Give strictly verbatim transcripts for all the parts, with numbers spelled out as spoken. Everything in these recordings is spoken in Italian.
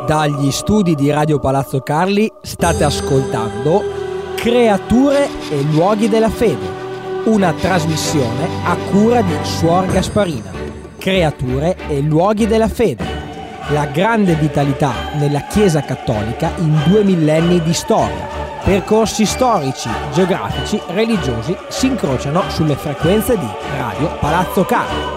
Dagli studi di Radio Palazzo Carli state ascoltando Creature e luoghi della fede, una trasmissione a cura di Suor Gasparina. Creature e luoghi della fede, la grande vitalità nella Chiesa Cattolica in due millenni di storia. Percorsi storici, geografici, religiosi si incrociano sulle frequenze di Radio Palazzo Carli.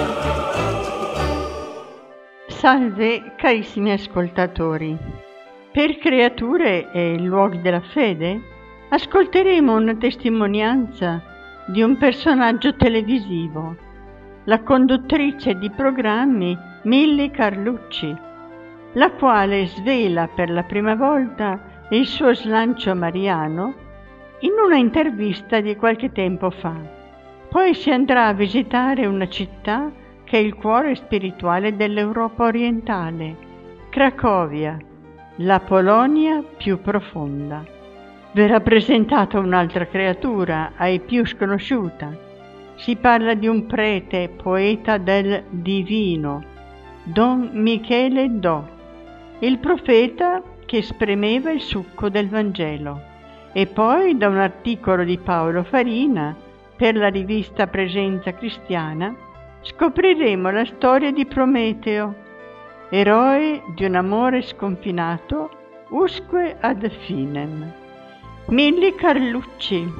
Salve carissimi ascoltatori. Per Creature e luoghi della fede ascolteremo una testimonianza di un personaggio televisivo, la conduttrice di programmi Milly Carlucci, la quale svela per la prima volta il suo slancio mariano in una intervista di qualche tempo fa. Poi si andrà a visitare una città che è il cuore spirituale dell'Europa orientale, Cracovia, la Polonia più profonda. Verrà presentata un'altra creatura, ai più sconosciuta. Si parla di un prete, poeta del divino, Don Michele Do, il profeta che spremeva il succo del Vangelo. E poi da un articolo di Paolo Farina per la rivista Presenza Cristiana scopriremo la storia di Prometeo, eroe di un amore sconfinato, usque ad finem. Milly Carlucci.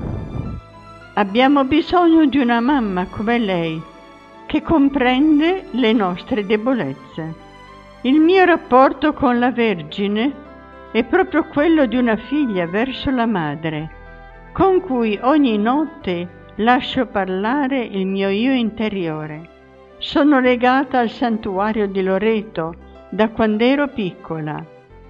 Abbiamo bisogno di una mamma come lei, che comprende le nostre debolezze. Il mio rapporto con la Vergine è proprio quello di una figlia verso la madre, con cui ogni notte lascio parlare il mio io interiore. Sono legata al santuario di Loreto da quando ero piccola,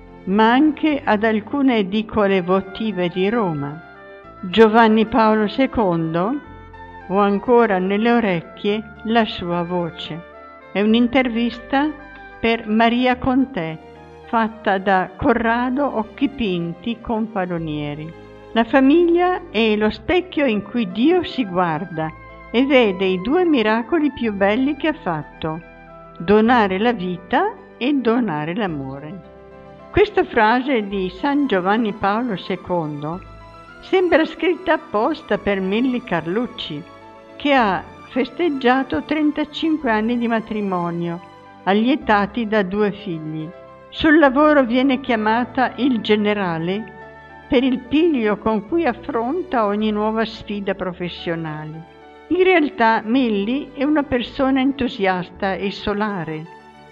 ma anche ad alcune edicole votive di Roma. Giovanni Paolo secondo, ho ancora nelle orecchie la sua voce. È un'intervista per Maria Contè, fatta da Corrado Occhipinti Confalonieri. La famiglia è lo specchio in cui Dio si guarda e vede i due miracoli più belli che ha fatto: donare la vita e donare l'amore. Questa frase di San Giovanni Paolo secondo sembra scritta apposta per Milly Carlucci, che ha festeggiato trentacinque anni di matrimonio, allietati da due figli. Sul lavoro viene chiamata il generale per il piglio con cui affronta ogni nuova sfida professionale. In realtà Milly è una persona entusiasta e solare,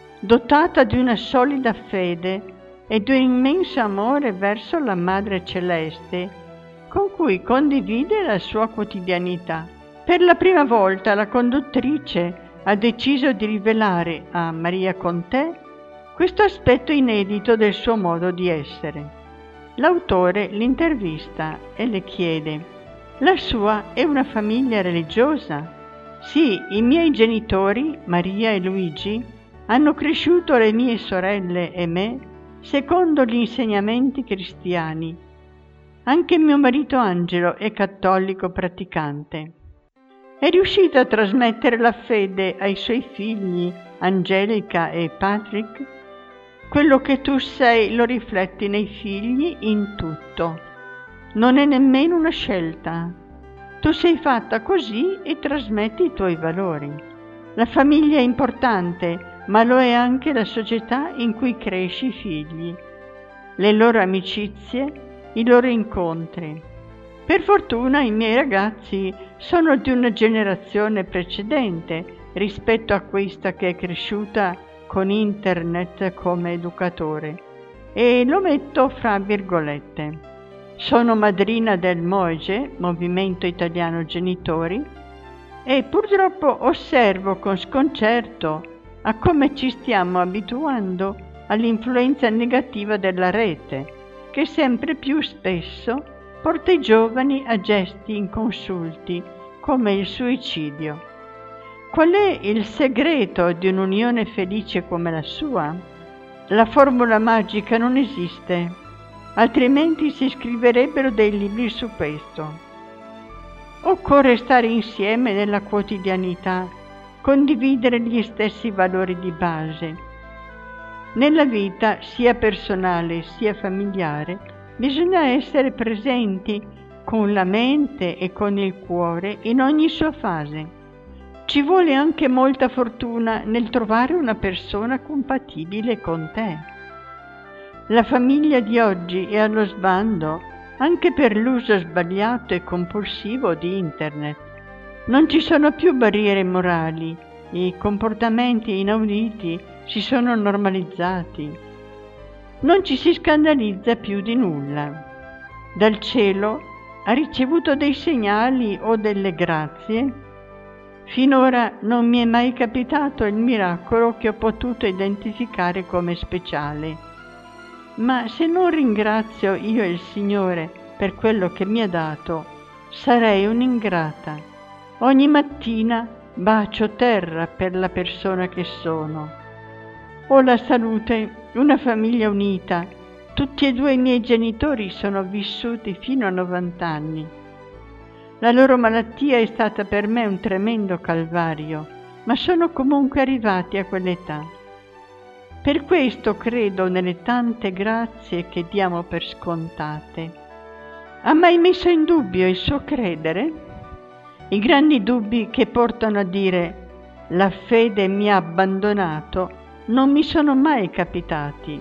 dotata di una solida fede e di un immenso amore verso la Madre Celeste, con cui condivide la sua quotidianità. Per la prima volta la conduttrice ha deciso di rivelare a Maria Contè questo aspetto inedito del suo modo di essere. L'autore l'intervista e le chiede: la sua è una famiglia religiosa? Sì, i miei genitori, Maria e Luigi, hanno cresciuto le mie sorelle e me secondo gli insegnamenti cristiani. Anche mio marito Angelo è cattolico praticante. È riuscito a trasmettere la fede ai suoi figli, Angelica e Patrick? Quello che tu sei lo rifletti nei figli in tutto. Non è nemmeno una scelta. Tu sei fatta così e trasmetti i tuoi valori. La famiglia è importante, ma lo è anche la società in cui cresci i figli, le loro amicizie, i loro incontri. Per fortuna i miei ragazzi sono di una generazione precedente rispetto a questa che è cresciuta con internet come educatore, e lo metto fra virgolette. Sono madrina del MOGE, Movimento Italiano Genitori, e purtroppo osservo con sconcerto a come ci stiamo abituando all'influenza negativa della rete, che sempre più spesso porta i giovani a gesti inconsulti come il suicidio. Qual è il segreto di un'unione felice come la sua? La formula magica non esiste, altrimenti si scriverebbero dei libri su questo. Occorre stare insieme nella quotidianità, condividere gli stessi valori di base. Nella vita sia personale sia familiare bisogna essere presenti con la mente e con il cuore in ogni sua fase. Ci vuole anche molta fortuna nel trovare una persona compatibile con te. La famiglia di oggi è allo sbando anche per l'uso sbagliato e compulsivo di Internet. Non ci sono più barriere morali, i comportamenti inauditi si sono normalizzati. Non ci si scandalizza più di nulla. Dal cielo ha ricevuto dei segnali o delle grazie? Finora non mi è mai capitato il miracolo che ho potuto identificare come speciale. Ma se non ringrazio io il Signore per quello che mi ha dato, sarei un'ingrata. Ogni mattina bacio terra per la persona che sono. Ho la salute, una famiglia unita. Tutti e due i miei genitori sono vissuti fino a novanta anni. La loro malattia è stata per me un tremendo calvario, ma sono comunque arrivati a quell'età. Per questo credo nelle tante grazie che diamo per scontate. Ha mai messo in dubbio il suo credere? I grandi dubbi che portano a dire «la fede mi ha abbandonato» non mi sono mai capitati.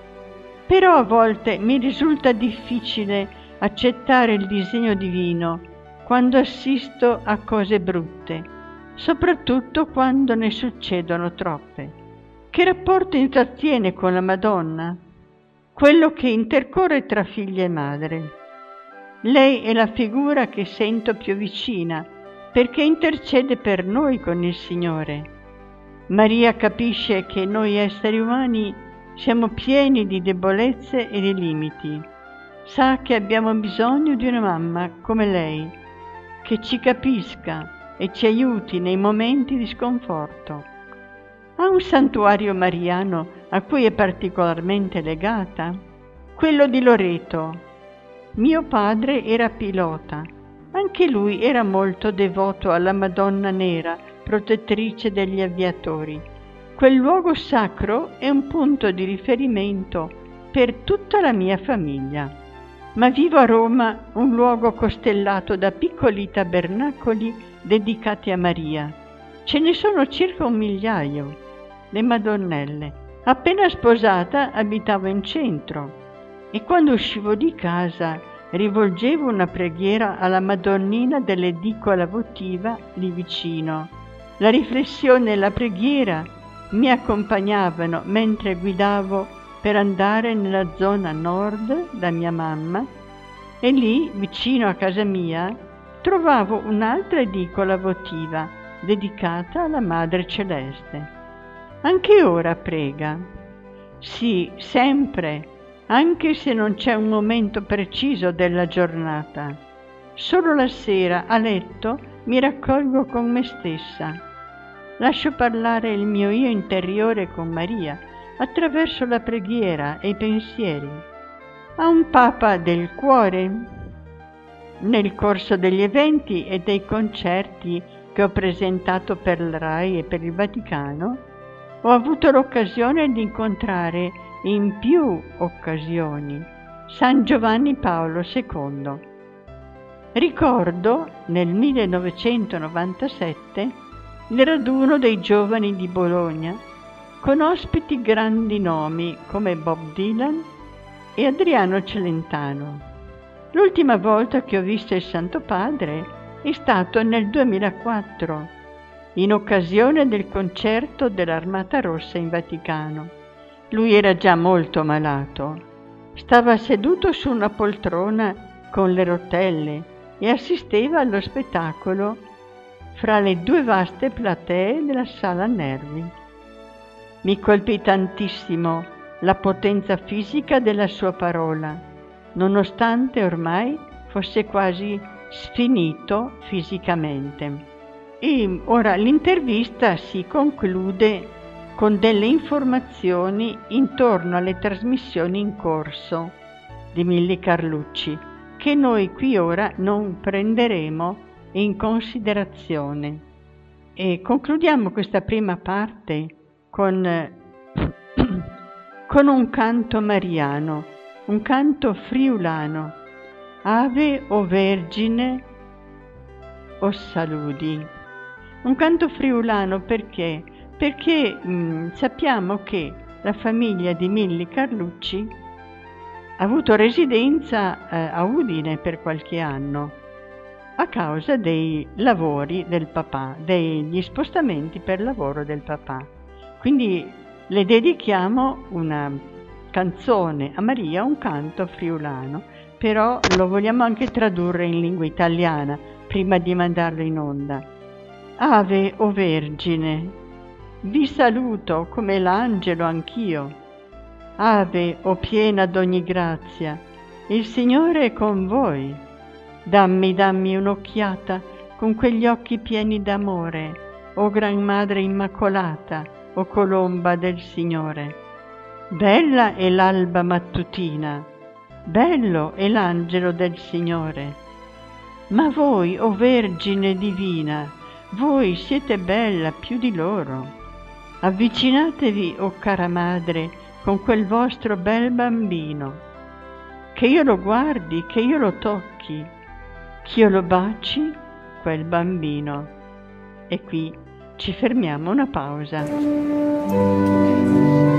Però a volte mi risulta difficile accettare il disegno divino quando assisto a cose brutte, soprattutto quando ne succedono troppe. Che rapporto intrattiene con la Madonna? Quello che intercorre tra figlia e madre. Lei è la figura che sento più vicina, perché intercede per noi con il Signore. Maria capisce che noi esseri umani siamo pieni di debolezze e di limiti. Sa che abbiamo bisogno di una mamma come lei, che ci capisca e ci aiuti nei momenti di sconforto. Ha un santuario mariano a cui è particolarmente legata? Quello di Loreto. Mio padre era pilota. Anche lui era molto devoto alla Madonna Nera, protettrice degli aviatori. Quel luogo sacro è un punto di riferimento per tutta la mia famiglia. Ma vivo a Roma, un luogo costellato da piccoli tabernacoli dedicati a Maria. Ce ne sono circa un migliaio, le Madonnelle. Appena sposata abitavo in centro e quando uscivo di casa rivolgevo una preghiera alla Madonnina dell'edicola votiva lì vicino. La riflessione e la preghiera mi accompagnavano mentre guidavo per andare nella zona nord da mia mamma e lì, vicino a casa mia, trovavo un'altra edicola votiva dedicata alla Madre Celeste. Anche ora prega. Sì, sempre, anche se non c'è un momento preciso della giornata. Solo la sera a letto mi raccolgo con me stessa. Lascio parlare il mio io interiore con Maria attraverso la preghiera e i pensieri. A un Papa del cuore. Nel corso degli eventi e dei concerti che ho presentato per la RAI e per il Vaticano, ho avuto l'occasione di incontrare in più occasioni San Giovanni Paolo secondo. Ricordo nel millenovecentonovantasette il raduno dei giovani di Bologna con ospiti grandi nomi come Bob Dylan e Adriano Celentano. L'ultima volta che ho visto il Santo Padre è stato nel duemilaquattro, in occasione del concerto dell'Armata Rossa in Vaticano. Lui era già molto malato. Stava seduto su una poltrona con le rotelle e assisteva allo spettacolo fra le due vaste platee della Sala Nervi. Mi colpì tantissimo la potenza fisica della sua parola, nonostante ormai fosse quasi sfinito fisicamente. E ora l'intervista si conclude con delle informazioni intorno alle trasmissioni in corso di Milly Carlucci, che noi qui ora non prenderemo in considerazione. E concludiamo questa prima parte con con un canto mariano, un canto friulano. Ave o Vergine o saludi. Un canto friulano perché? Perché mh, sappiamo che la famiglia di Milli Carlucci ha avuto residenza eh, a Udine per qualche anno a causa dei lavori del papà, degli spostamenti per lavoro del papà. Quindi le dedichiamo una canzone a Maria, un canto friulano, però lo vogliamo anche tradurre in lingua italiana prima di mandarlo in onda. Ave o Vergine, vi saluto come l'angelo anch'io. Ave o piena d'ogni grazia, il Signore è con voi. Dammi, dammi un'occhiata con quegli occhi pieni d'amore, o Gran Madre Immacolata, o colomba del Signore. Bella è l'alba mattutina, bello è l'angelo del Signore. Ma voi, o Vergine divina, voi siete bella più di loro. Avvicinatevi, o cara madre, con quel vostro bel bambino, che io lo guardi, che io lo tocchi, che io lo baci, quel bambino. E qui ci fermiamo una pausa.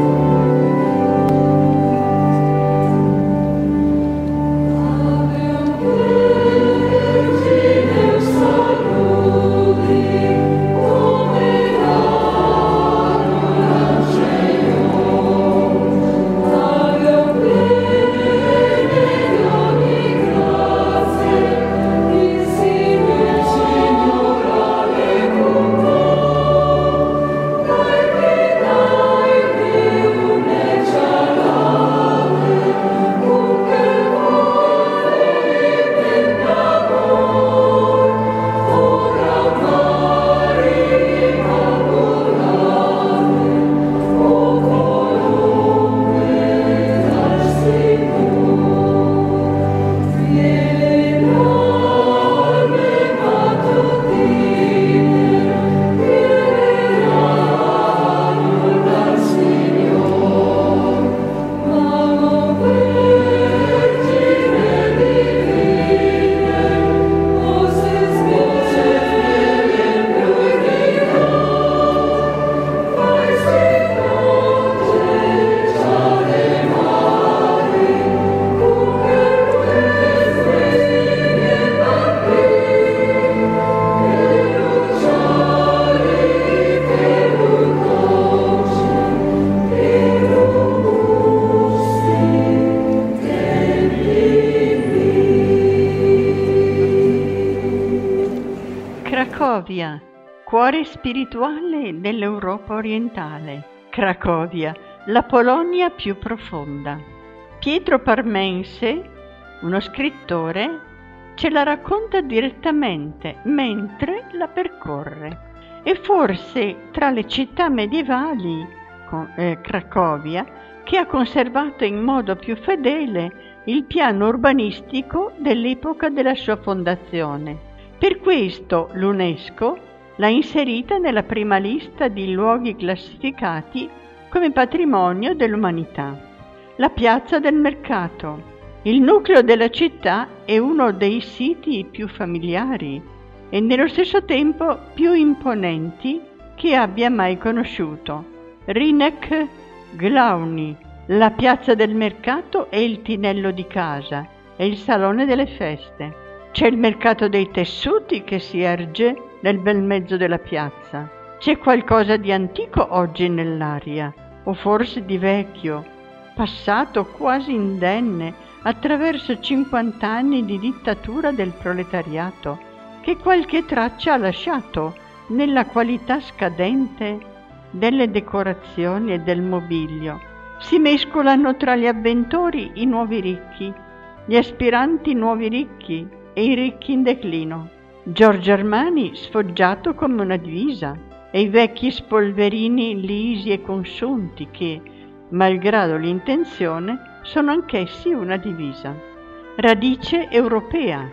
Cracovia, cuore spirituale dell'Europa orientale. Cracovia, la Polonia più profonda. Pietro Parmense, uno scrittore, ce la racconta direttamente mentre la percorre. E forse tra le città medievali, eh, Cracovia, che ha conservato in modo più fedele il piano urbanistico dell'epoca della sua fondazione. Per questo l'UNESCO l'ha inserita nella prima lista di luoghi classificati come patrimonio dell'umanità. La piazza del mercato. Il nucleo della città è uno dei siti più familiari e nello stesso tempo più imponenti che abbia mai conosciuto. Rynek Glauni. La piazza del mercato è il tinello di casa, è il salone delle feste. C'è il mercato dei tessuti che si erge nel bel mezzo della piazza. C'è qualcosa di antico oggi nell'aria, o forse di vecchio, passato quasi indenne attraverso cinquant'anni di dittatura del proletariato, che qualche traccia ha lasciato nella qualità scadente delle decorazioni e del mobilio. Si mescolano tra gli avventori i nuovi ricchi, gli aspiranti nuovi ricchi e i ricchi in declino. Giorgio Armani sfoggiato come una divisa e i vecchi spolverini lisi e consunti che, malgrado l'intenzione, sono anch'essi una divisa. Radice europea.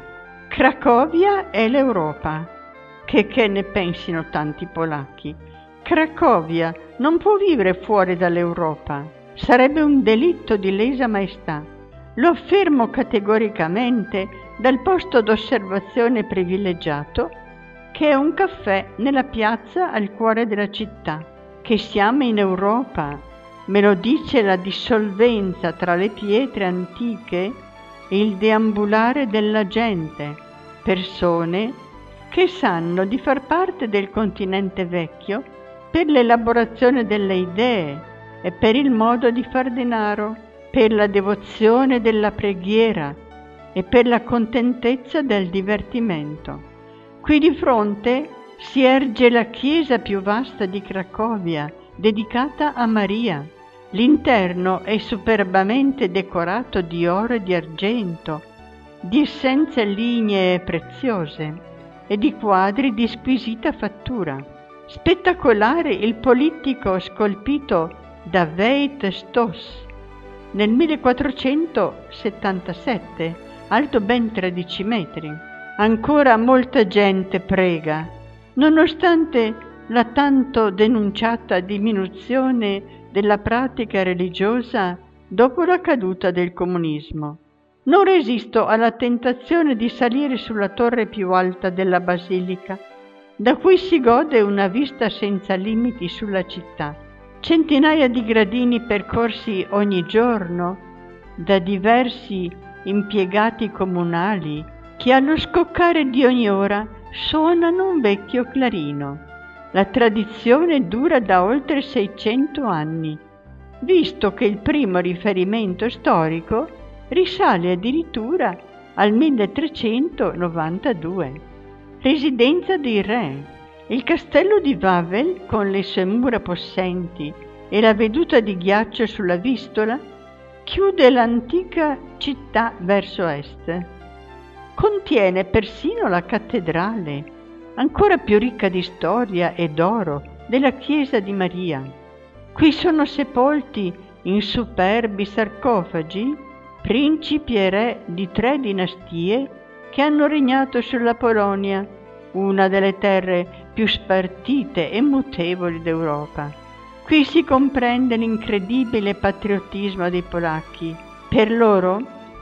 Cracovia è l'Europa. Che che ne pensino tanti polacchi. Cracovia non può vivere fuori dall'Europa. sarebbe un delitto di lesa maestà. Lo affermo categoricamente dal posto d'osservazione privilegiato che è un caffè nella piazza al cuore della città. Che siamo in Europa, me lo dice la dissolvenza tra le pietre antiche e il deambulare della gente, persone che sanno di far parte del continente vecchio per l'elaborazione delle idee e per il modo di far denaro, per la devozione della preghiera e per la contentezza del divertimento. Qui di fronte si erge la chiesa più vasta di Cracovia, dedicata a Maria. L'interno è superbamente decorato di oro e di argento, di essenze lignee preziose e di quadri di squisita fattura. Spettacolare il polittico scolpito da Veit Stoss nel millequattrocentosettantasette, alto ben tredici metri. Ancora molta gente prega, nonostante la tanto denunciata diminuzione della pratica religiosa dopo la caduta del comunismo. Non resisto alla tentazione di salire sulla torre più alta della basilica, da cui si gode una vista senza limiti sulla città. Centinaia di gradini percorsi ogni giorno da diversi impiegati comunali che allo scoccare di ogni ora suonano un vecchio clarino. La tradizione dura da oltre seicento anni, visto che il primo riferimento storico risale addirittura al milletrecentonovantadue. Residenza dei re. Il castello di Wawel, con le sue mura possenti e la veduta di ghiaccio sulla Vistola, chiude l'antica città verso est. Contiene persino la cattedrale, ancora più ricca di storia e d'oro, della chiesa di Maria. Qui sono sepolti in superbi sarcofagi principi e re di tre dinastie che hanno regnato sulla Polonia, una delle terre più spartite e mutevoli d'Europa. Qui si comprende l'incredibile patriottismo dei polacchi. Per loro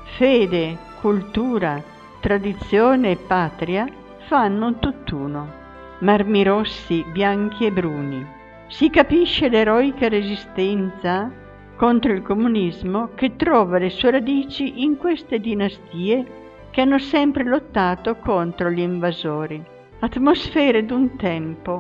fede, cultura, tradizione e patria fanno un tutt'uno. Marmi rossi, bianchi e bruni. Si capisce l'eroica resistenza contro il comunismo che trova le sue radici in queste dinastie che hanno sempre lottato contro gli invasori. Atmosfere d'un tempo.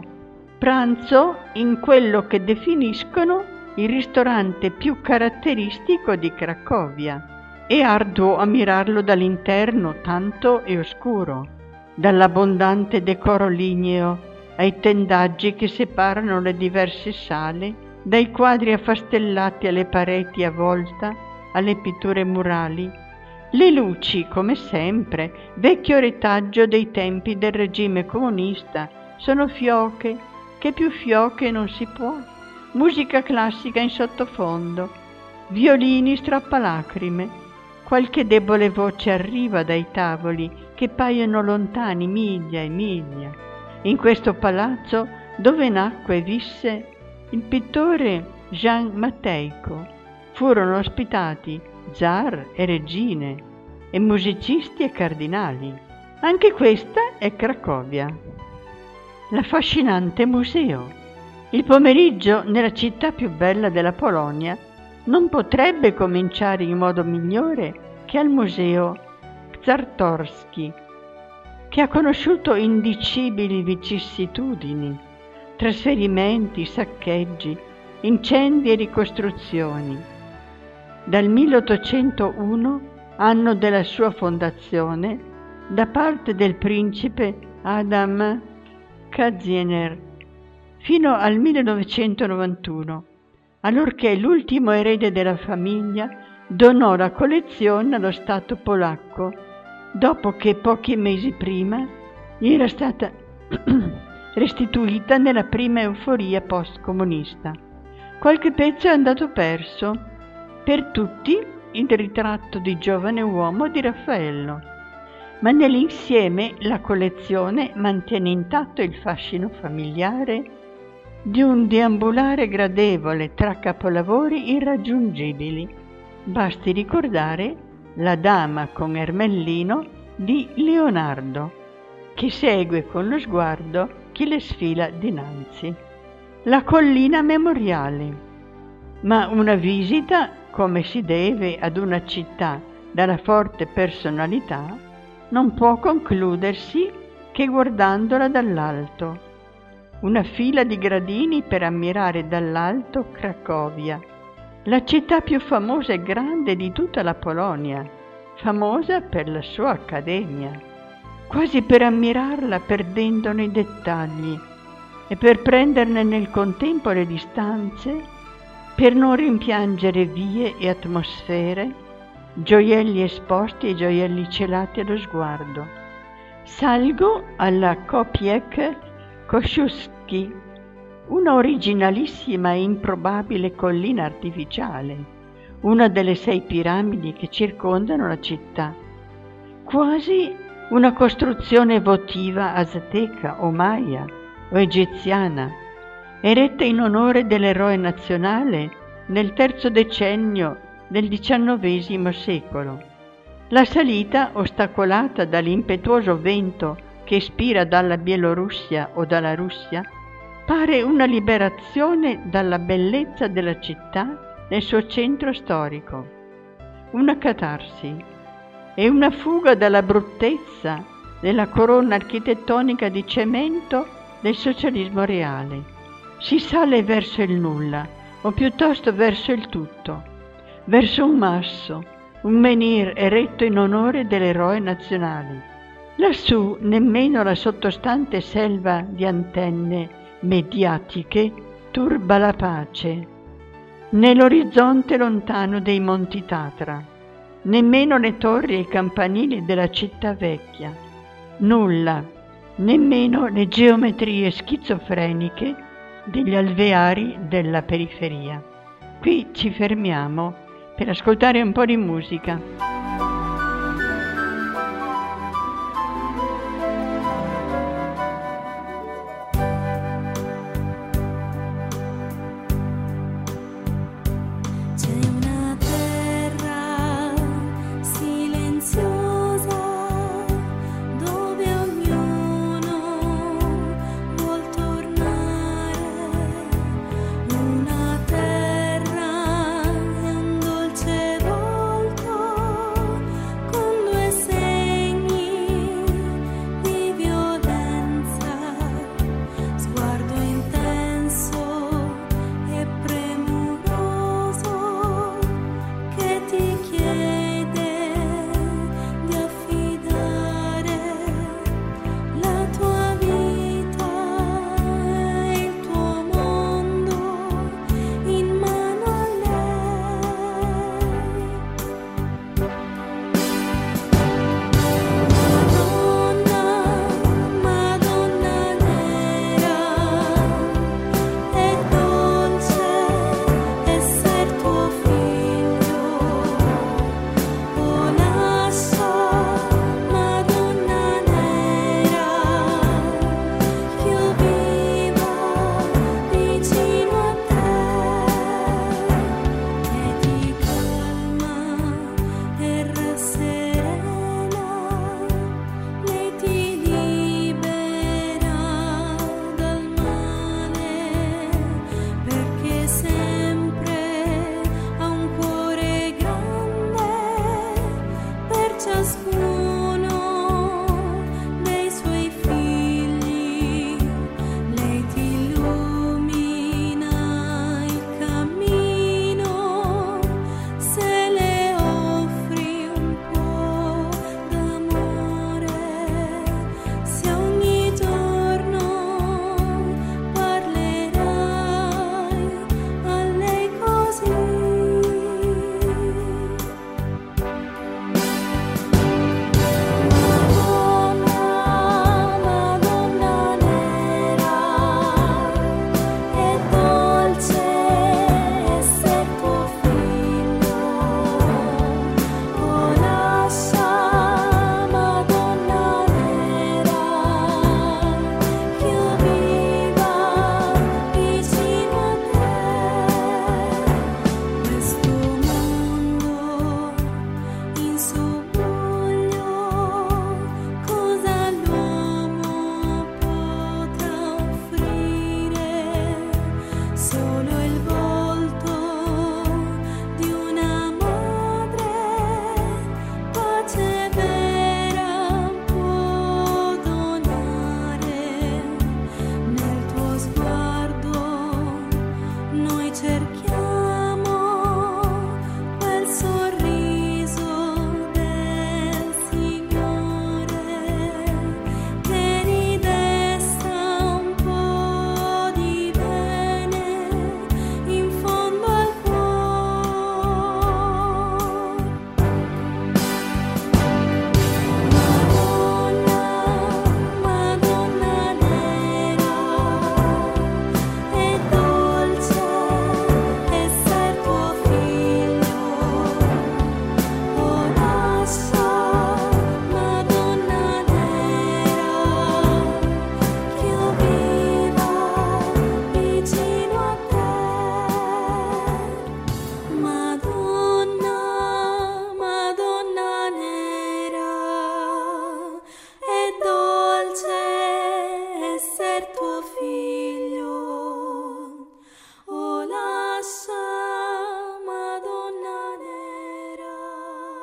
Pranzo in quello che definiscono il ristorante più caratteristico di Cracovia. È arduo ammirarlo dall'interno, tanto è oscuro, dall'abbondante decoro ligneo ai tendaggi che separano le diverse sale, dai quadri affastellati alle pareti a volta, alle pitture murali. Le luci, come sempre, vecchio retaggio dei tempi del regime comunista, sono fioche, che più fioche non si può. Musica classica in sottofondo, violini strappalacrime. Qualche debole voce arriva dai tavoli che paiono lontani miglia e miglia. In questo palazzo, dove nacque e visse il pittore Jan Matejko, furono ospitati zar e regine e musicisti e cardinali. Anche questa è Cracovia. L'affascinante museo. Il pomeriggio nella città più bella della Polonia non potrebbe cominciare in modo migliore che al museo Czartoryski, che ha conosciuto indicibili vicissitudini, trasferimenti, saccheggi, incendi e ricostruzioni. Dal milleottocentouno, anno della sua fondazione, da parte del principe Adam Kaziener, fino al millenovecentonovantuno, allorché l'ultimo erede della famiglia donò la collezione allo Stato polacco, dopo che pochi mesi prima gli era stata restituita nella prima euforia post-comunista. Qualche pezzo è andato perso, per tutti il ritratto di giovane uomo di Raffaello, ma nell'insieme la collezione mantiene intatto il fascino familiare di un deambulare gradevole tra capolavori irraggiungibili. Basti ricordare La dama con Ermellino di Leonardo, che segue con lo sguardo chi le sfila dinanzi. La collina memoriale, ma una visita come si deve ad una città dalla forte personalità non può concludersi che guardandola dall'alto. Una fila di gradini per ammirare dall'alto Cracovia, la città più famosa e grande di tutta la Polonia, famosa per la sua accademia, quasi per ammirarla perdendone i dettagli e per prenderne nel contempo le distanze, per non rimpiangere vie e atmosfere, gioielli esposti e gioielli celati allo sguardo. Salgo alla Kopiec Kosciuszki, una originalissima e improbabile collina artificiale, una delle sei piramidi che circondano la città, quasi una costruzione votiva azteca o maya o egiziana, eretta in onore dell'eroe nazionale nel terzo decennio del diciannovesimo secolo. La salita, ostacolata dall'impetuoso vento che ispira dalla Bielorussia o dalla Russia, pare una liberazione dalla bellezza della città nel suo centro storico, una catarsi e una fuga dalla bruttezza della corona architettonica di cemento del socialismo reale. Si sale verso il nulla, o piuttosto verso il tutto, verso un masso, un menhir eretto in onore dell'eroe nazionale. Lassù nemmeno la sottostante selva di antenne mediatiche turba la pace, né l'orizzonte lontano dei Monti Tatra, nemmeno le torri e i campanili della città vecchia, nulla, nemmeno le geometrie schizofreniche degli alveari della periferia. Qui ci fermiamo per ascoltare un po' di musica. Una terra e un dolce volto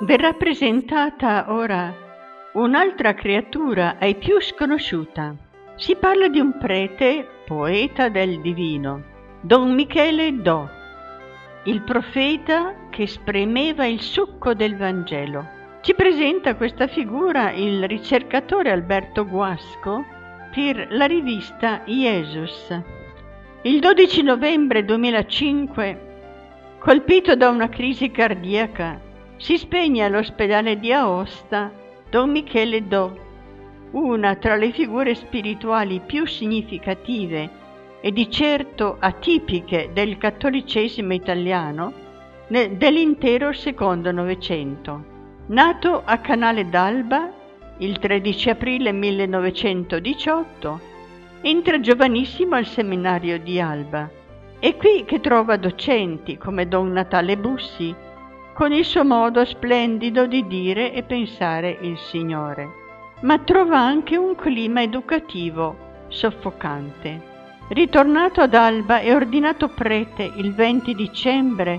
Verrà presentata ora un'altra creatura ai più sconosciuta. Si parla di un prete, poeta del divino, Don Michele Do, il profeta che spremeva il succo del Vangelo. Ci presenta questa figura il ricercatore Alberto Guasco per la rivista Jesus. Il dodici novembre duemilacinque, colpito da una crisi cardiaca, si spegne all'ospedale di Aosta Don Michele Do, una tra le figure spirituali più significative e di certo atipiche del cattolicesimo italiano dell'intero secondo Novecento. Nato a Canale d'Alba il tredici aprile millenovecentodiciotto, entra giovanissimo al seminario di Alba. È qui che trova docenti come Don Natale Bussi, con il suo modo splendido di dire e pensare il Signore, ma trova anche un clima educativo soffocante. Ritornato ad Alba è ordinato prete il venti dicembre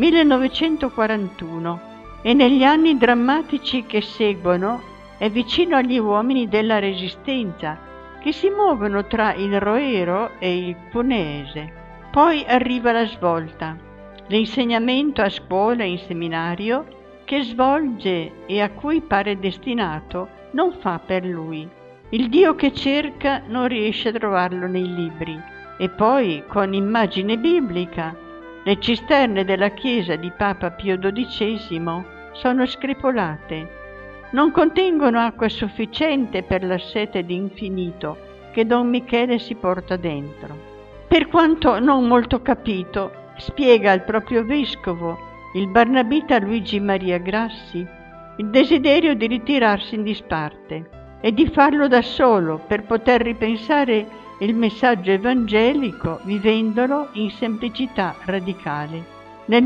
millenovecentoquarantuno e negli anni drammatici che seguono è vicino agli uomini della Resistenza che si muovono tra il Roero e il Cuneese. Poi arriva la svolta, l'insegnamento a scuola e in seminario che svolge e a cui pare destinato non fa per lui. Il Dio che cerca non riesce a trovarlo nei libri e poi, con immagine biblica, le cisterne della chiesa di Papa Pio dodicesimo sono screpolate. Non contengono acqua sufficiente per la sete di infinito che Don Michele si porta dentro. Per quanto non molto capito, spiega al proprio vescovo, il barnabita Luigi Maria Grassi, il desiderio di ritirarsi in disparte e di farlo da solo per poter ripensare il messaggio evangelico vivendolo in semplicità radicale. Nel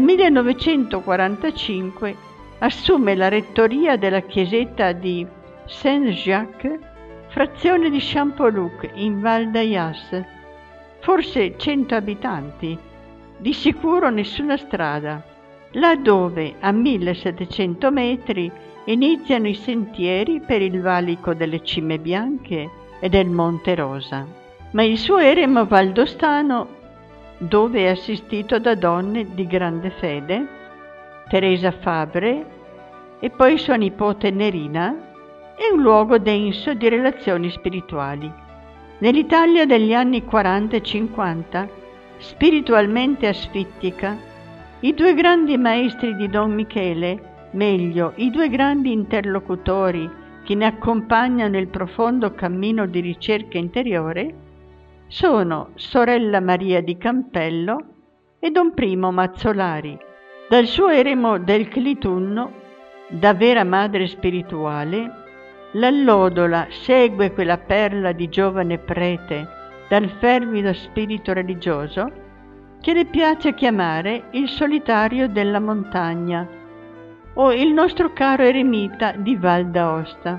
millenovecentoquarantacinque assume la rettoria della chiesetta di Saint-Jacques, frazione di Champoluc in Val d'Ayas, forse cento abitanti, di sicuro nessuna strada, là dove a millesettecento metri iniziano i sentieri per il valico delle Cime Bianche e del Monte Rosa. Ma il suo eremo valdostano, dove è assistito da donne di grande fede, Teresa Fabre e poi sua nipote Nerina, è un luogo denso di relazioni spirituali. Nell'Italia degli anni quaranta e cinquanta, spiritualmente asfittica, i due grandi maestri di Don Michele, meglio, i due grandi interlocutori che ne accompagnano il profondo cammino di ricerca interiore, sono Sorella Maria di Campello e Don Primo Mazzolari. Dal suo eremo del Clitunno, da vera madre spirituale, l'allodola segue quella perla di giovane prete dal fervido spirito religioso che le piace chiamare il solitario della montagna o il nostro caro eremita di Val d'Aosta,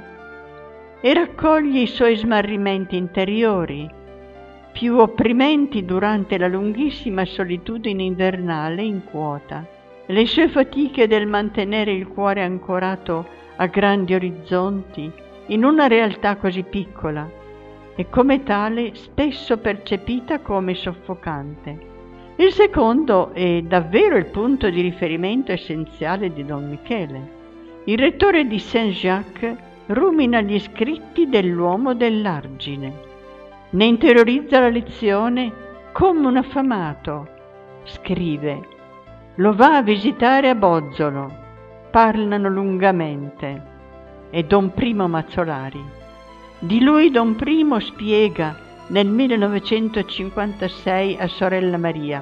e raccoglie i suoi smarrimenti interiori, più opprimenti durante la lunghissima solitudine invernale in quota, le sue fatiche del mantenere il cuore ancorato a grandi orizzonti in una realtà così piccola e come tale spesso percepita come soffocante. Il secondo è davvero il punto di riferimento essenziale di Don Michele. Il rettore di Saint-Jacques rumina gli scritti dell'uomo dell'argine, ne interiorizza la lezione come un affamato, scrive, lo va a visitare a Bozzolo, parlano lungamente, e Don Primo Mazzolari. Di lui Don Primo spiega nel millenovecentocinquantasei a Sorella Maria: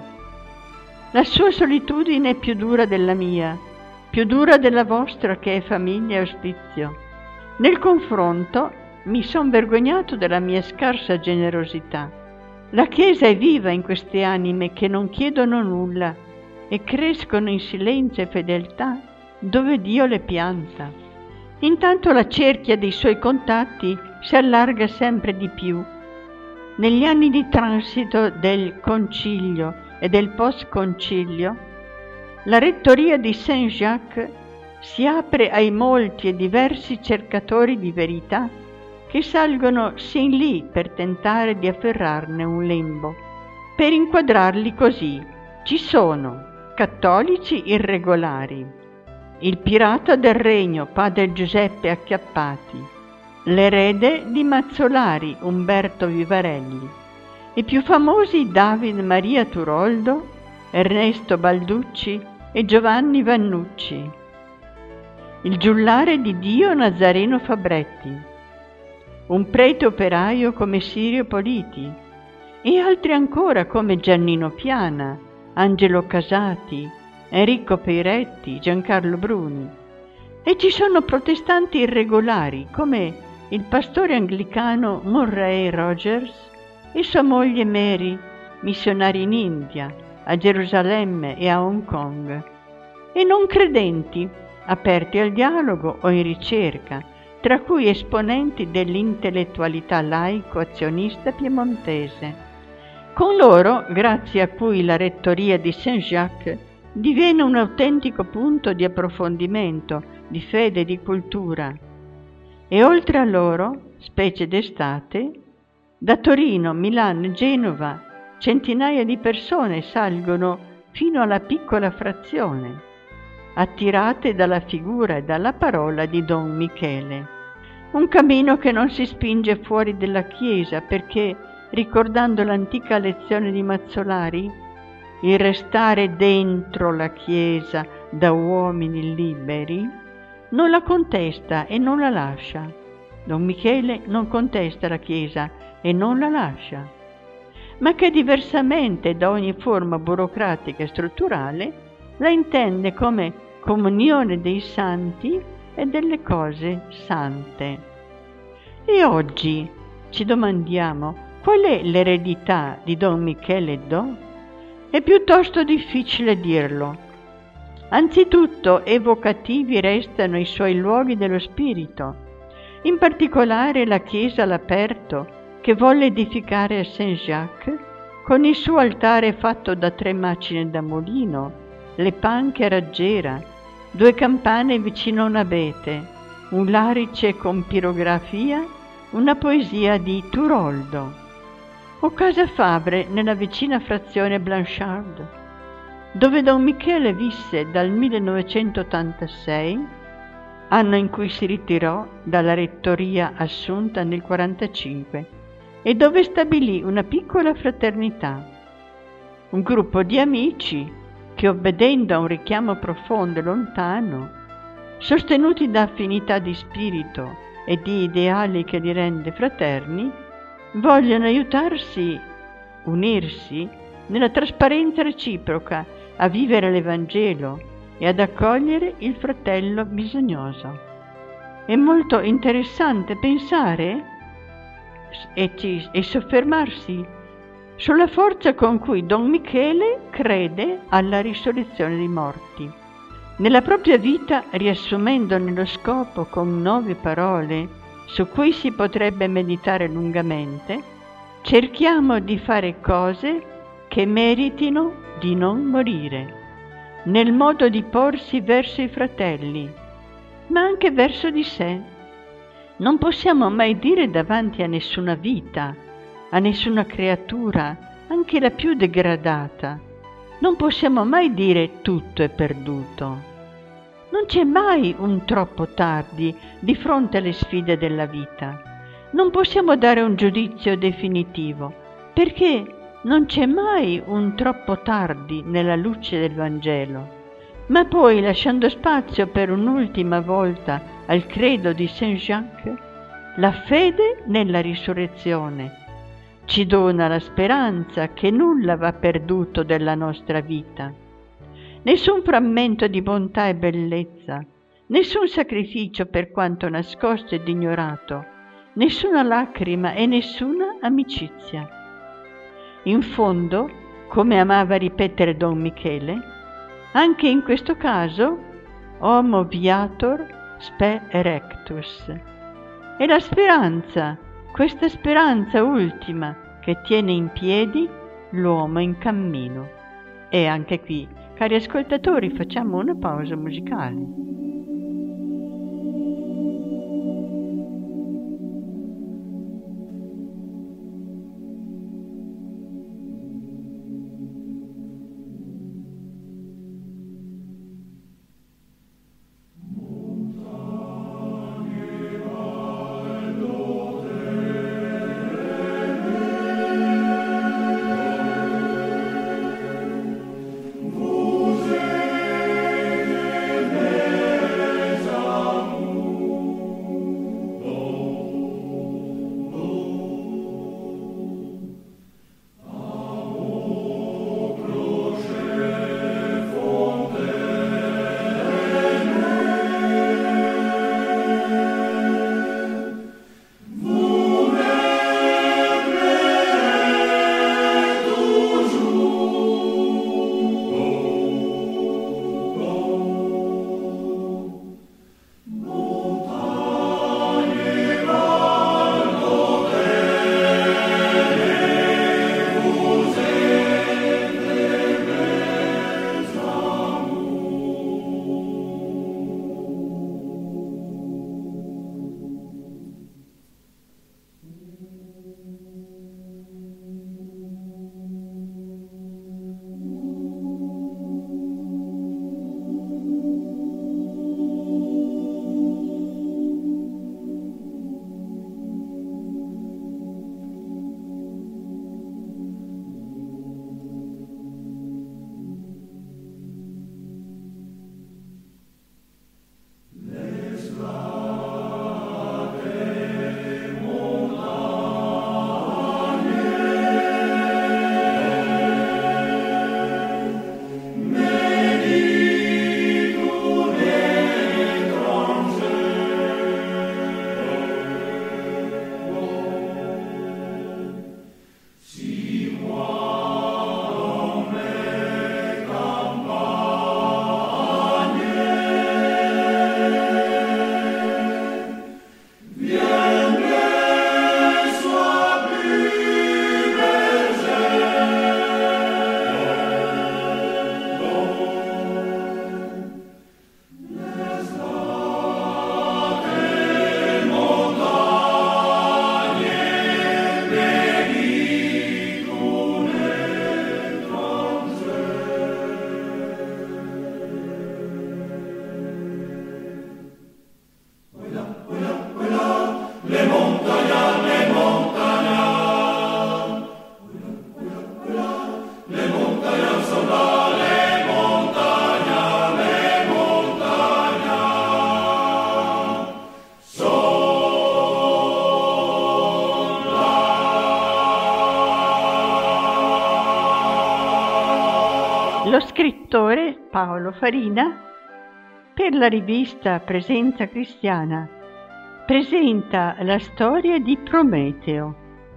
la sua solitudine è più dura della mia, più dura della vostra che è famiglia e ospizio. Nel confronto mi son vergognato della mia scarsa generosità. La Chiesa è viva in queste anime che non chiedono nulla e crescono in silenzio e fedeltà dove Dio le pianta. Intanto la cerchia dei suoi contatti si allarga sempre di più. Negli anni di transito del concilio e del post-concilio, la rettoria di Saint-Jacques si apre ai molti e diversi cercatori di verità che salgono sin lì per tentare di afferrarne un lembo, per inquadrarli così. Ci sono cattolici irregolari, il pirata del regno padre Giuseppe Acchiappati, l'erede di Mazzolari Umberto Vivarelli, i più famosi David Maria Turoldo, Ernesto Balducci e Giovanni Vannucci, il giullare di Dio Nazareno Fabretti, un prete operaio come Sirio Politi e altri ancora come Giannino Piana, Angelo Casati, Enrico Peiretti, Giancarlo Bruni. E ci sono protestanti irregolari come il pastore anglicano Murray Rogers e sua moglie Mary, missionari in India, a Gerusalemme e a Hong Kong, e non credenti, aperti al dialogo o in ricerca, tra cui esponenti dell'intellettualità laico-azionista piemontese. Con loro, grazie a cui la rettoria di Saint-Jacques diviene un autentico punto di approfondimento, di fede e di cultura. E oltre a loro, specie d'estate, da Torino, Milano e Genova, centinaia di persone salgono fino alla piccola frazione, attirate dalla figura e dalla parola di Don Michele. Un cammino che non si spinge fuori della Chiesa perché, ricordando l'antica lezione di Mazzolari, il restare dentro la Chiesa da uomini liberi, non la contesta e non la lascia. Don Michele non contesta la Chiesa e non la lascia, ma che diversamente da ogni forma burocratica e strutturale la intende come comunione dei santi e delle cose sante. E oggi ci domandiamo: qual è l'eredità di Don Michele Do? È piuttosto difficile dirlo. Anzitutto evocativi restano i suoi luoghi dello spirito, in particolare la chiesa all'aperto che volle edificare a Saint-Jacques con il suo altare fatto da tre macine da mulino, le panche a raggiera, due campane vicino a un abete, un larice con pirografia, una poesia di Turoldo. O Casa Fabre nella vicina frazione Blanchard, dove Don Michele visse dal millenovecentottantasei, anno in cui si ritirò dalla rettoria assunta nel quarantacinque, e dove stabilì una piccola fraternità, un gruppo di amici che, obbedendo a un richiamo profondo e lontano, sostenuti da affinità di spirito e di ideali che li rende fraterni, vogliono aiutarsi, unirsi nella trasparenza reciproca a vivere l'Evangelo e ad accogliere il fratello bisognoso. È molto interessante pensare e, ci, e soffermarsi sulla forza con cui Don Michele crede alla risurrezione dei morti. Nella propria vita, riassumendo nello scopo con nove parole su cui si potrebbe meditare lungamente, cerchiamo di fare cose che meritino di non morire, nel modo di porsi verso i fratelli, ma anche verso di sé. Non possiamo mai dire davanti a nessuna vita, a nessuna creatura, anche la più degradata, non possiamo mai dire tutto è perduto. Non c'è mai un troppo tardi di fronte alle sfide della vita. Non possiamo dare un giudizio definitivo, perché non c'è mai un troppo tardi nella luce del Vangelo. Ma poi, lasciando spazio per un'ultima volta al credo di Saint-Jacques, la fede nella risurrezione ci dona la speranza che nulla va perduto della nostra vita. Nessun frammento di bontà e bellezza, nessun sacrificio per quanto nascosto ed ignorato, nessuna lacrima e nessuna amicizia. In fondo, come amava ripetere Don Michele, anche in questo caso, homo viator spe erectus. È la speranza, questa speranza ultima, che tiene in piedi l'uomo in cammino. E anche qui, cari ascoltatori, facciamo una pausa musicale. lo scrittore Paolo Farina, per la rivista Presenza Cristiana, presenta la storia di Prometeo,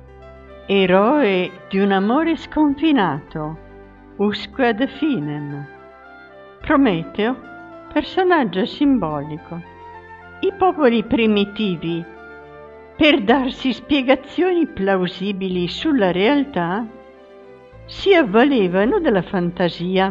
eroe di un amore sconfinato, usque ad finem. Prometeo, personaggio simbolico. I popoli primitivi, per darsi spiegazioni plausibili sulla realtà, si avvalevano della fantasia,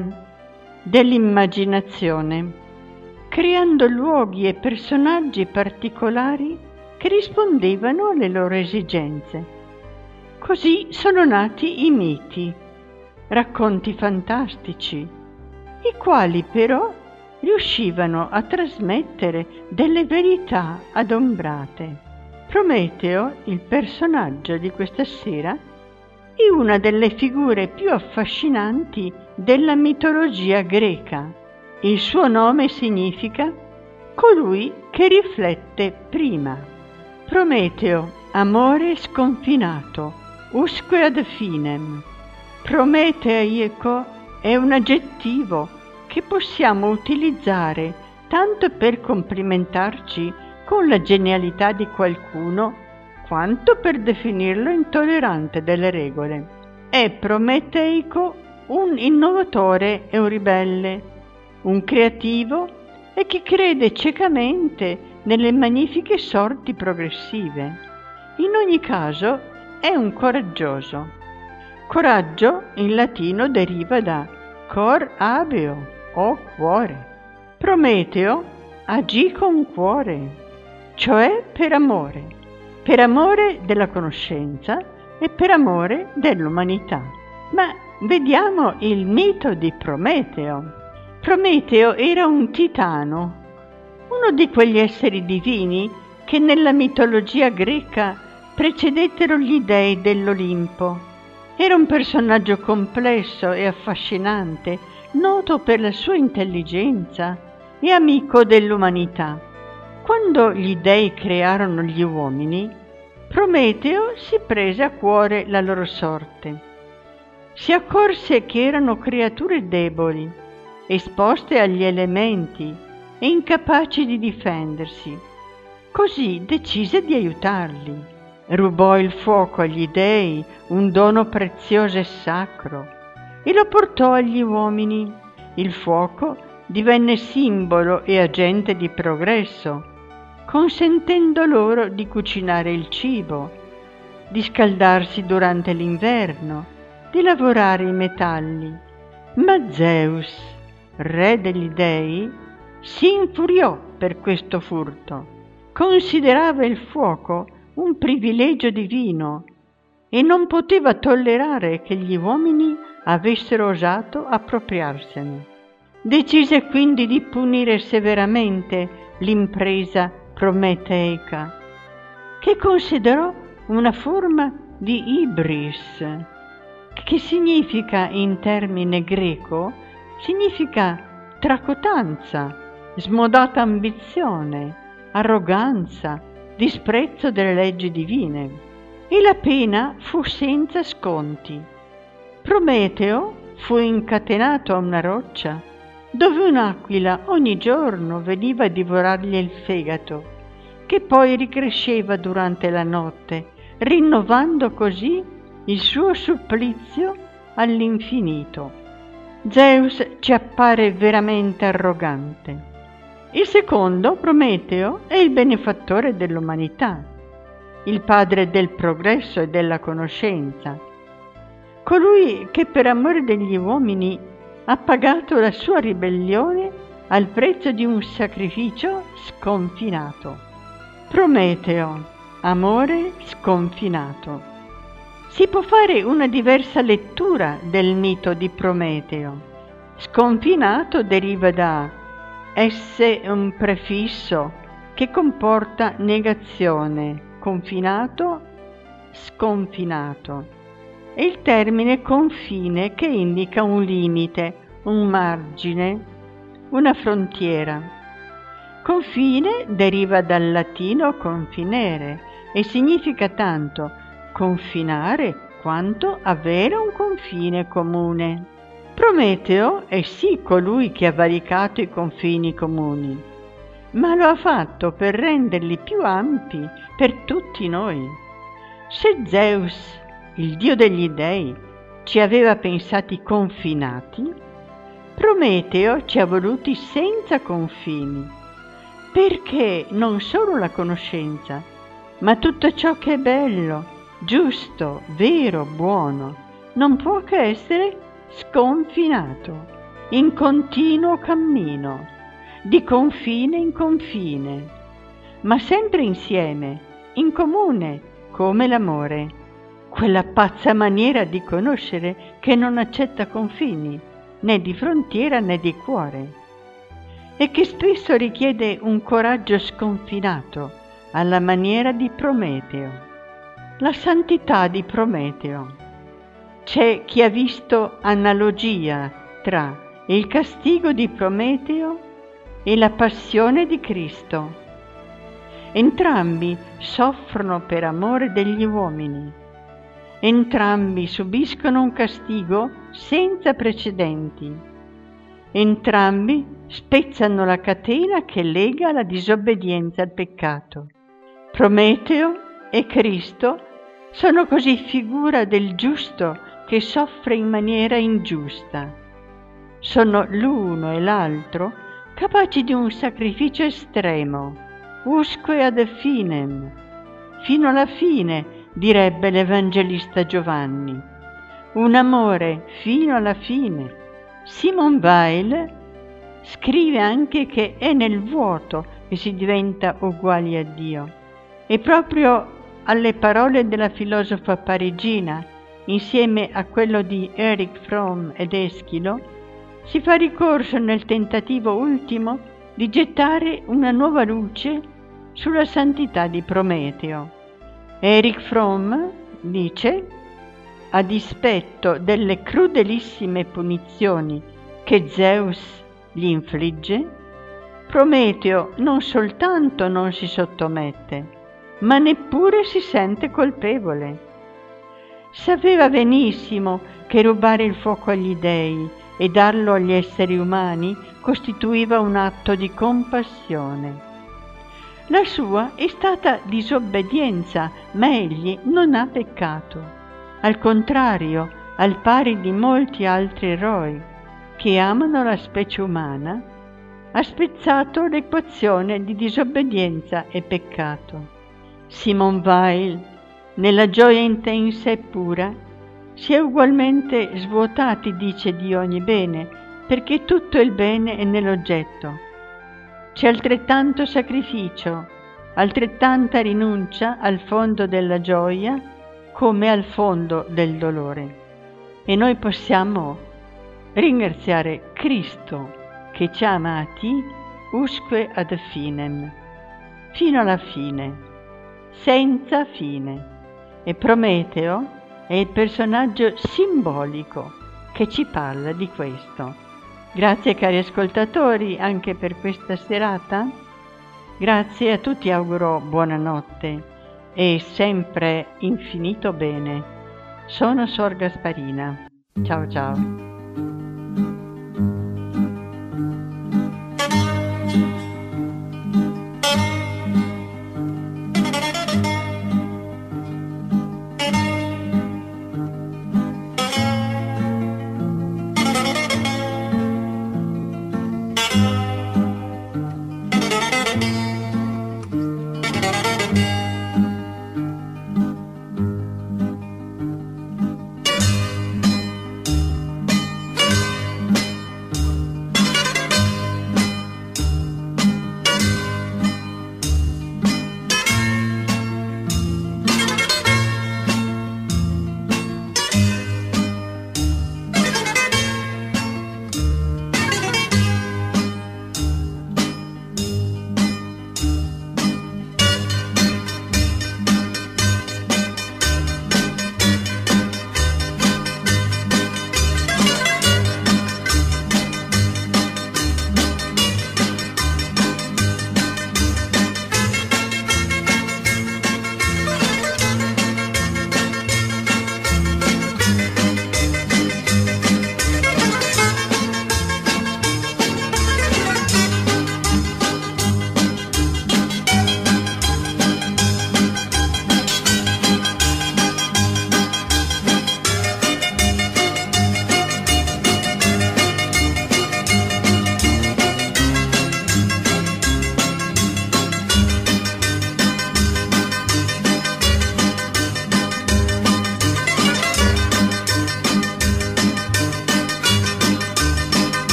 dell'immaginazione, creando luoghi e personaggi particolari che rispondevano alle loro esigenze. Così sono nati i miti, racconti fantastici, i quali però riuscivano a trasmettere delle verità adombrate. Prometeo, il personaggio di questa sera, è una delle figure più affascinanti della mitologia greca. Il suo nome significa colui che riflette prima. Prometeo, amore sconfinato, usque ad finem. Prometeico è un aggettivo che possiamo utilizzare tanto per complimentarci con la genialità di qualcuno, quanto per definirlo intollerante delle regole. È prometeico un innovatore e un ribelle, un creativo e chi crede ciecamente nelle magnifiche sorti progressive. In ogni caso è un coraggioso. Coraggio in latino deriva da cor habeo o cuore. Prometeo agì con cuore, cioè per amore, per amore della conoscenza e per amore dell'umanità. Ma vediamo il mito di Prometeo. Prometeo era un titano, uno di quegli esseri divini che nella mitologia greca precedettero gli dei dell'Olimpo. Era un personaggio complesso e affascinante, noto per la sua intelligenza e amico dell'umanità. Quando gli dei crearono gli uomini, Prometeo si prese a cuore la loro sorte. Si accorse che erano creature deboli, esposte agli elementi e incapaci di difendersi. Così decise di aiutarli. Rubò il fuoco agli dei, un dono prezioso e sacro, e lo portò agli uomini. Il fuoco divenne simbolo e agente di progresso, consentendo loro di cucinare il cibo, di scaldarsi durante l'inverno, di lavorare i metalli. Ma Zeus, re degli dei, si infuriò per questo furto. Considerava il fuoco un privilegio divino e non poteva tollerare che gli uomini avessero osato appropriarsene. Decise quindi di punire severamente l'impresa prometeica, che considerò una forma di ibris, che significa in termine greco, significa tracotanza, smodata ambizione, arroganza, disprezzo delle leggi divine. E la pena fu senza sconti. Prometeo fu incatenato a una roccia, dove un'aquila ogni giorno veniva a divorargli il fegato, che poi ricresceva durante la notte, rinnovando così il suo supplizio all'infinito. Zeus ci appare veramente arrogante. Il secondo, Prometeo, è il benefattore dell'umanità, il padre del progresso e della conoscenza, colui che per amore degli uomini ha pagato la sua ribellione al prezzo di un sacrificio sconfinato. Prometeo, amore sconfinato. Si può fare una diversa lettura del mito di Prometeo. Sconfinato deriva da esse un prefisso che comporta negazione, confinato, sconfinato. È il termine confine che indica un limite, un margine, una frontiera. Confine deriva dal latino confinere e significa tanto confinare quanto avere un confine comune. Prometeo è sì colui che ha varicato i confini comuni, ma lo ha fatto per renderli più ampi per tutti noi. Se Zeus, il dio degli dei, ci aveva pensati confinati, Prometeo ci ha voluti senza confini, perché non solo la conoscenza, ma tutto ciò che è bello, giusto, vero, buono, non può che essere sconfinato, in continuo cammino, di confine in confine, ma sempre insieme, in comune, come l'amore, quella pazza maniera di conoscere che non accetta confini, né di frontiera né di cuore, e che spesso richiede un coraggio sconfinato alla maniera di Prometeo. La santità di Prometeo. C'è chi ha visto analogia tra il castigo di Prometeo e la passione di Cristo. Entrambi soffrono per amore degli uomini. Entrambi subiscono un castigo senza precedenti. Entrambi spezzano la catena che lega la disobbedienza al peccato. Prometeo e Cristo sono così figura del giusto che soffre in maniera ingiusta. Sono l'uno e l'altro capaci di un sacrificio estremo, usque ad finem, fino alla fine, direbbe l'Evangelista Giovanni. Un amore fino alla fine. Simone Weil scrive anche che è nel vuoto che si diventa uguali a Dio. E proprio alle parole della filosofa parigina, insieme a quello di Erich Fromm ed Eschilo, si fa ricorso nel tentativo ultimo di gettare una nuova luce sulla santità di Prometeo. Erich Fromm dice: a dispetto delle crudelissime punizioni che Zeus gli infligge, Prometeo non soltanto non si sottomette, ma neppure si sente colpevole. Sapeva benissimo che rubare il fuoco agli dei e darlo agli esseri umani costituiva un atto di compassione. La sua è stata disobbedienza, ma egli non ha peccato. Al contrario, al pari di molti altri eroi che amano la specie umana, ha spezzato l'equazione di disobbedienza e peccato. Simone Weil, nella gioia intensa e pura, si è ugualmente svuotati, dice, di ogni bene, perché tutto il bene è nell'oggetto. C'è altrettanto sacrificio, altrettanta rinuncia al fondo della gioia come al fondo del dolore. E noi possiamo ringraziare Cristo che ci ha amati usque ad finem, fino alla fine, senza fine. E Prometeo è il personaggio simbolico che ci parla di questo. Grazie cari ascoltatori anche per questa serata. Grazie a tutti, auguro buonanotte e sempre infinito bene. Sono Sor Gasparina. Ciao ciao.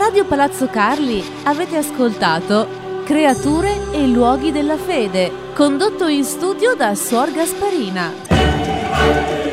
Radio Palazzo Carli avete ascoltato Creature e luoghi della fede, condotto in studio da Suor Gasparina.